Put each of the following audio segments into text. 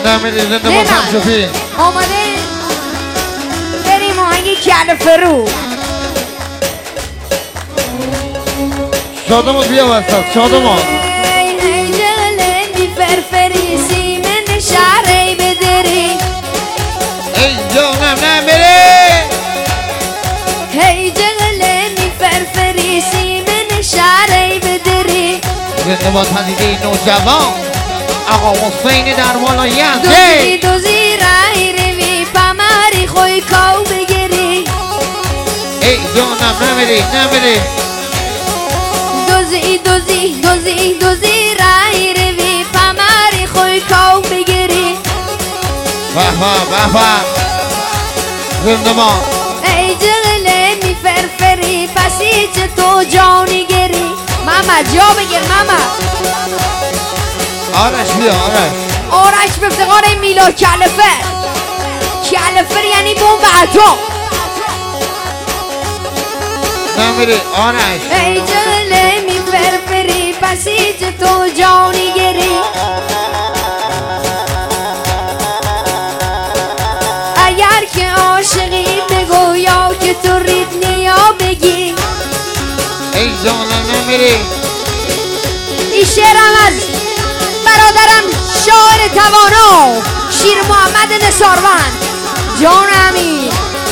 نمیری زنده با شمشوفی آماده بریم آهنگ کل فرو شادمون بیا وسط شادمون ای جغله می فرفری سیمن شهری بدری ای جانم نمیری ای جغله می فرفری سیمن شهری بدری زنده با تنیده نوجوان آقا حسین در ولایت دوزی دوزی رای روی پمری خوی کاو بگیری ای جانم نمیری نمیری دوزی دوزی دوزی دوزی رای روی پمری خوی کاو بگیری به زنده با ای جغله می فرفری پسی چه تو جانی گری ماما جا بگیر ماما آرش بیا آرش به افتقار میلا کلفر کلفر یعنی بمب اتم نمیری آرش ای جغله می فرفری پسی چه تو جانی گری اگر که عاشقی بگو یا که تو ریدنی یا بگی ای جانم نمیری این شعرم از برادرم شاعر توانا شیر محمد نصاروند جان امین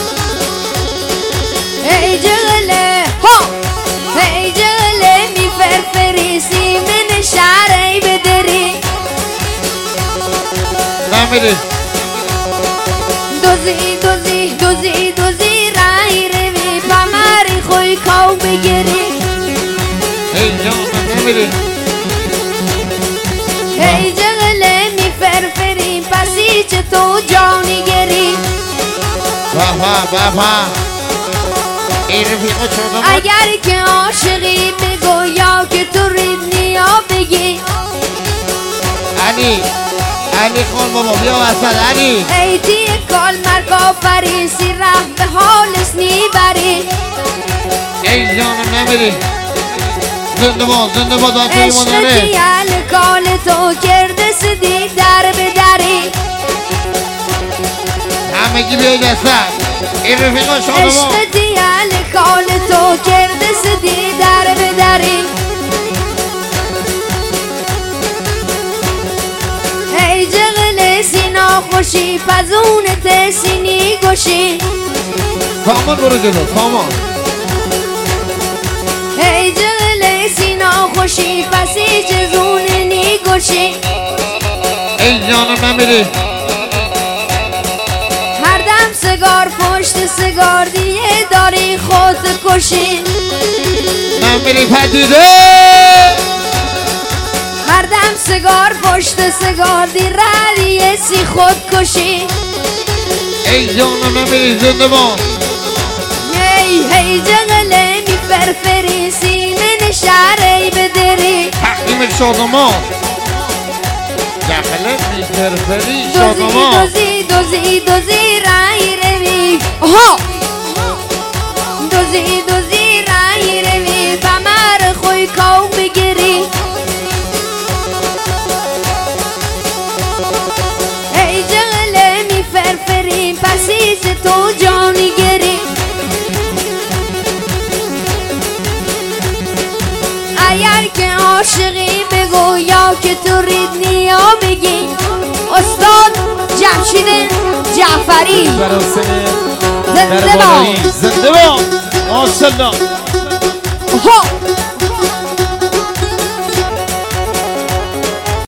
ای جغله ها ای جغله می فرفری سیمن شهری بدری نمیری دوزی دوزی دوزی دوزی رای روی پمری خوی کاو بگیری ای جانم نمیری ای جغله می فرفری پسی چه تو جانی گری به این رفیق شادمون اگر که عاشقی بگو یا که تو ریدنی یا بگی علی خان بابا بیا وسط علی ای تی کال مرگا فریسی رفت به حالش نیبری ای جانم نمیری زنده با دانتای عشق مادره تیال کال تو کرده سدی در بدری همگی بیاید وسط این رفیق شادمون عشق تیال کال تو کرده سدی در بدری ای جغل سینا خوشی پزونت سینی گوشی سامان برو جلو سامان ای جغل سینا خوشی پسی جزوننی گوشی ای جانم نمیری هر دم سگار پشت سگار دیگه داری خود کشی نمیری پدیده هر دم سگار پشت سگار دی ردیه سی خود کشی ای جانم نمیری زنده با هی جغله می فرفری سیمن شهری بدری تقدیم شادمان جغله می فرفری شادمان دوزی دوزی دوزی رای روی آها دوزی دوزی رای روی پمر خوی کاو بگیری ای جغله می فرفری پسی تو جانی گری اگر که عاشقی بگو یا که تو ریدنی یا بگی استاد جمشید جعفری زنده با زنده با ماشالله ها